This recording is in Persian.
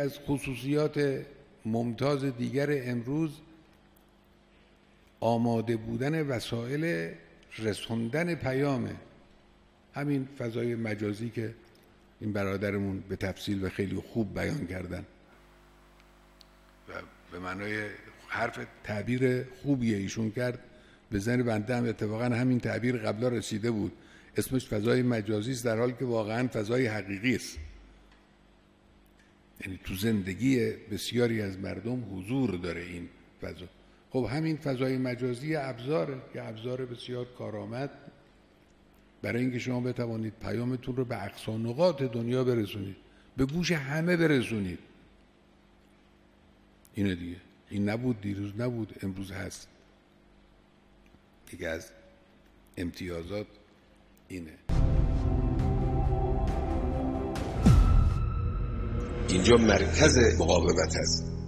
از خصوصیات ممتاز دیگر امروز آماده بودن وسایل رسوندن پیامه. همین فضای مجازی که این برادرمون به تفصیل و خیلی خوب بیان کردن و به معنای حرف تعبیر خوبیه ایشون کرد، به ذهن بنده هم اتفاقا همین تعبیر قبلا رسیده بود. اسمش فضای مجازی است، در حالی که واقعا فضای حقیقی است. یعنی تو زندگی بسیاری از مردم حضور داره این فضا. خب همین فضای مجازی ابزاره، یه ابزار بسیار کارآمد برای اینکه شما بتوانید پیامتون رو به اقصا نقاط دنیا برسونید، به گوش همه برسونید. اینه دیگه. این نبود دیروز، نبود امروز هست. دیگه از امتیازات اینه. اینجا مرکز مقاومت هست.